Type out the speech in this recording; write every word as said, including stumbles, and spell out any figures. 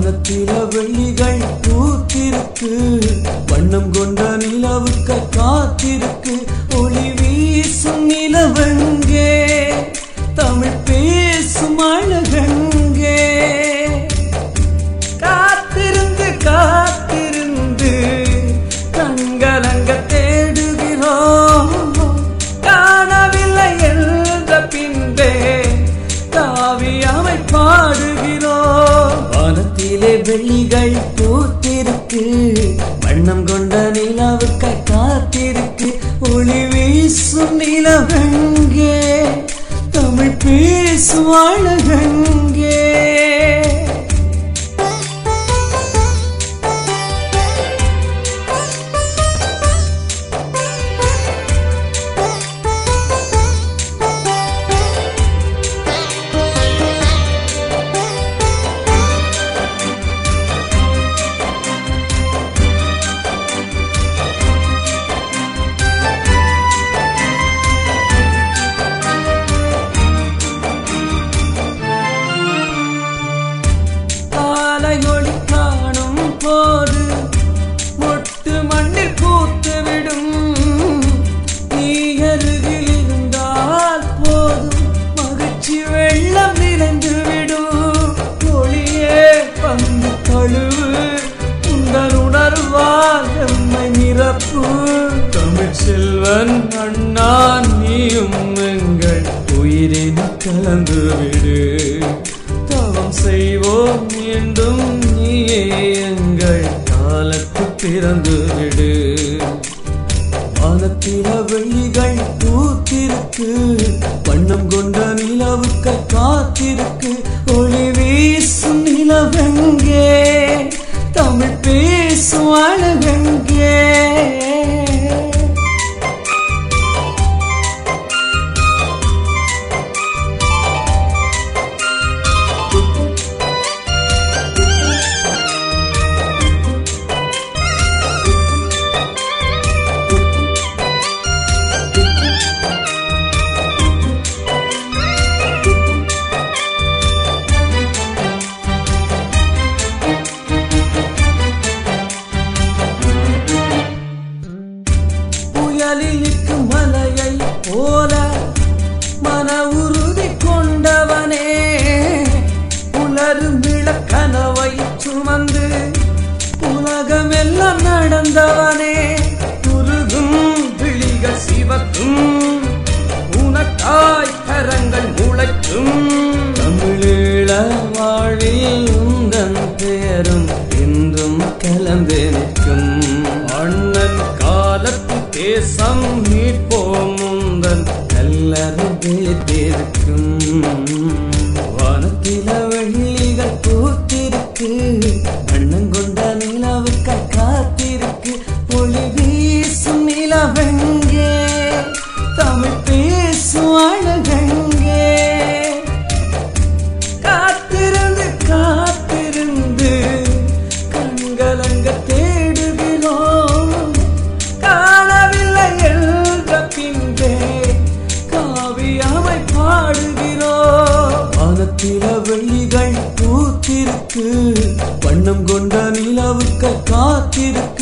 வானத்தில வெள்ளிகள் பூத்திருக்கு, வண்ணம் கொண்ட நிலவுக்கு காத்திருக்கு. ஒளி வீசும் நிலவெங்கே, தமிழ் பேசும் அழகெங்கே. காத்திருந்து காத்திருந்து கண்கலங்க தேடுகிறோம், காணவில்லை என்ற பின்பே காவியமை பாடுகிறோம். வானத்திலே வெள்ளிகள் பூத்திருக்கு, வண்ணம் கொண்ட நிலவுக்கு காத்திருக்கு. ஒளி வீசும் நிலவெங்கே, தமிழ் பேசும் அழகெங்கே. ஒளி காணும் போது மொட்டு மண்ணில் பூத்துவிடும், நீ அருகில் இருந்தால் போதும் மகிழ்ச்சி வெள்ளம் நிறைந்துவிடும். ஒளியே பந்து தழுவு, உங்கள் உணர்வால் எம்மை நிரப்பு. தமிழ் செல்வன் அண்ணா நீயும் எங்கள் உயிரின் கலந்துவிடு. தவம் செய்வோம் மீண்டும் நீயே எங்கள் காலத்து பிறந்து விடு. வானத்தில வெள்ளிகள் பூத்திருக்கு, வண்ணம் கொண்ட நிலவுக்கு காத்திருக்கு. ஒளி வீசும் நிலவெங்கே, தமிழ் பேசும் அழகெங்கே. புயலிலுக்கு மலையை போல மன உறுதி கொண்டவனே, உலரும் இளக்கனவை சுமந்து உலகமெல்லாம் நடந்தவனே. உருகும் விழிகள் சிவக்கும், உனக்காய் கரங்கள் முளைக்கும். தமிழீழ வாழ்வில் உந்தன் பேரும் என்றும் கலந்து நிற்கும். அண்ணன் காலத்து தேசம் மீட்போம், உந்தன் கல்லறை விழித்திருக்கும். வானத்தில வெள்ளிகள் பூத்திருக்கு, வண்ணம் கொண்ட நிலவுக்கு காத்திருக்கு. ஒளி வீசும் நிலவெங்கே, தமிழ் பேசும் அழகெங்கே. காத்திருந்து காத்திருந்து கண்கலங்க தேடுகிறோம், காணவில்லை என்ற பின்பே காவியமை பாடுகிறோம். வானத்தில வெள்ளிகள் பூத்திருக்கு, வண்ணம் கொண்ட நிலவுக்கு காத்திருக்கு.